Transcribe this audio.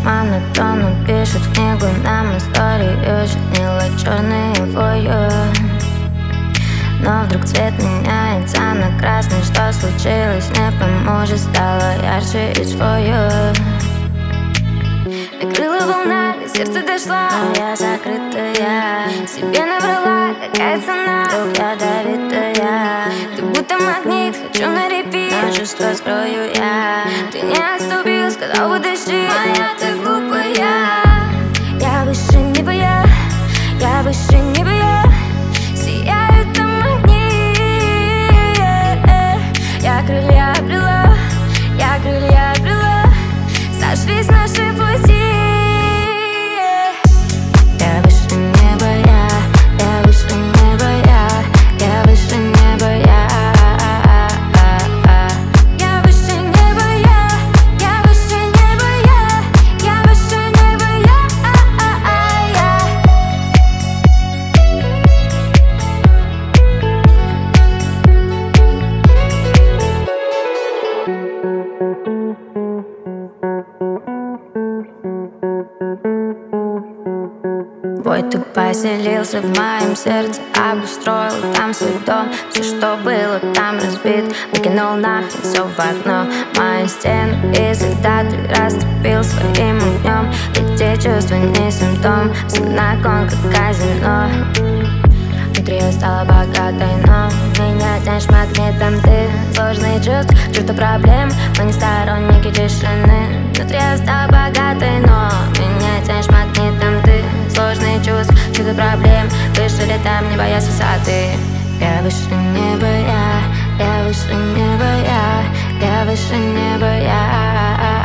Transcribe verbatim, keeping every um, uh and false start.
монотонно пишет в книгу нам историю, чернила черные вою. Но вдруг цвет меняется на красный. Что случилось, не пойму, же стало ярче из фою. Накрыла волна, до сердца дошла, но я закрытая. Себе набрала, какая цена, вдруг ядовитая. Ты будто магнит, хочу на репит, но чувства скрою я. Ты не отступил, сказал подожди, моя ты глупая. Я выше неба, я, я выше неба, я. Сияют там огни. Я крылья обрела, я крылья обрела. Сошлись наши пути. Я выше неба, я, я выше неба, я, я выше неба, я. Я выше неба, я, я выше неба, я, я выше неба, я. Бой, ты поселился в моем сердце, обустроил там свой дом. Все, что было там разбит, выкинул нахрен все в окно. Мою стену и всегда ты растопил своим огнем. Эти чувства не симптом, все на кон, как казино. Внутри я стала богатой, но меня тянешь магнитом. Ты сложные чувства, чувство проблем, мы не сторонники тишины. Внутри я стала богатой, но меня тянешь магнитом. Ты сложные чувства, чудо проблем, выше летам, не боясь высоты. Я выше неба, я, я выше неба, я, я выше неба, я.